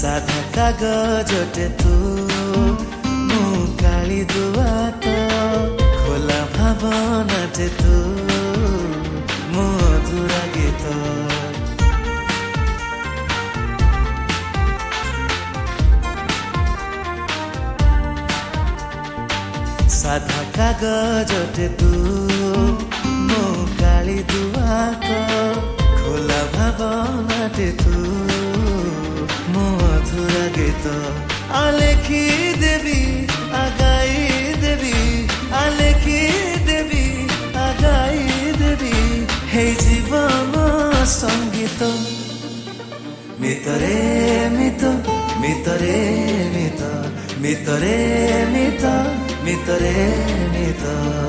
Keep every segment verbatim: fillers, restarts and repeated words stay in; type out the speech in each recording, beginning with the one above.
साधा कागजटे तू मु काली दुआत खोला भावनाटे तू मु अधूरा गीत साधा कागजटे तू मो काली दुआत खोला भावनाटे तू मो अधूरा गीत आलेखी देवी आगाई देवी आलेखी देवी आगाई देवी हे जीवन संगीत मितरे मित मितरे मित मितरे मित मितरे मित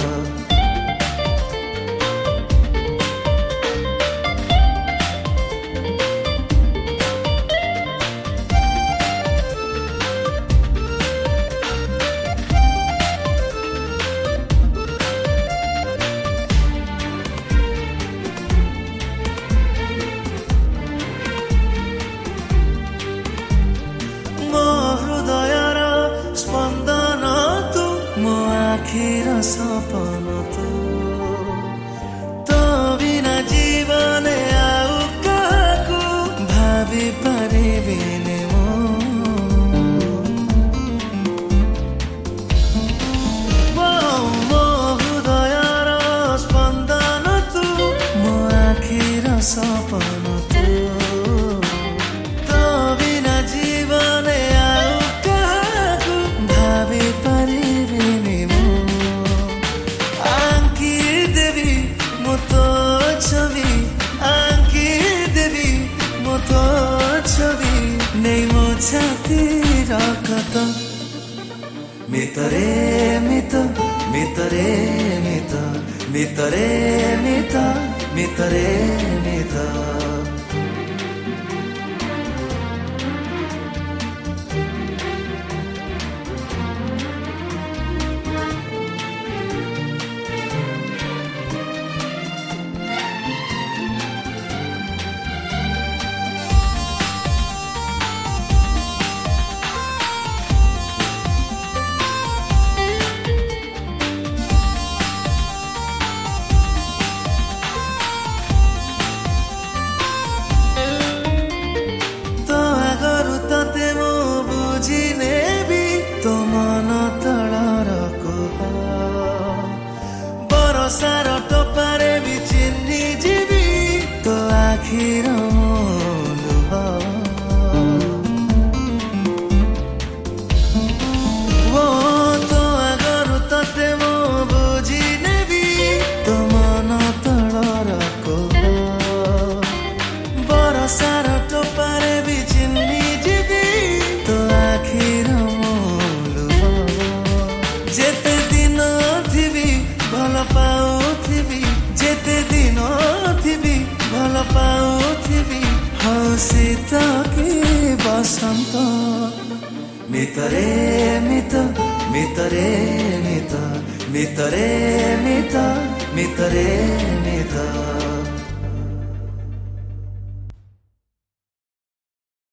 आखिर सपन तू तो बिना जीवन आउ काकू भावी पारिबिनी मो हृदयर स्पंदन तू मो आखिर सपन तू तो बिना जीवन आउ काकू भावी पारिबिनी छवि आंकी देवी मोतो छवि नहीं मो छाती रखत मितरे मित मितरे मित मितरे मित मितरे मित सार टोपारे भी चिन्नी जीवी तो आखिर वो तो अगर तते मो बुझी नेबी तो मन तलर को बरसार टोपारे भी चिन्नी जीवी तो आखिर जेते दिन थिबी भल पाउथिबी जेते दिन थिबी भल पाउथिबी हसीत कि बसंत मितरे मित मितरे मित मितरे मित मितरे मित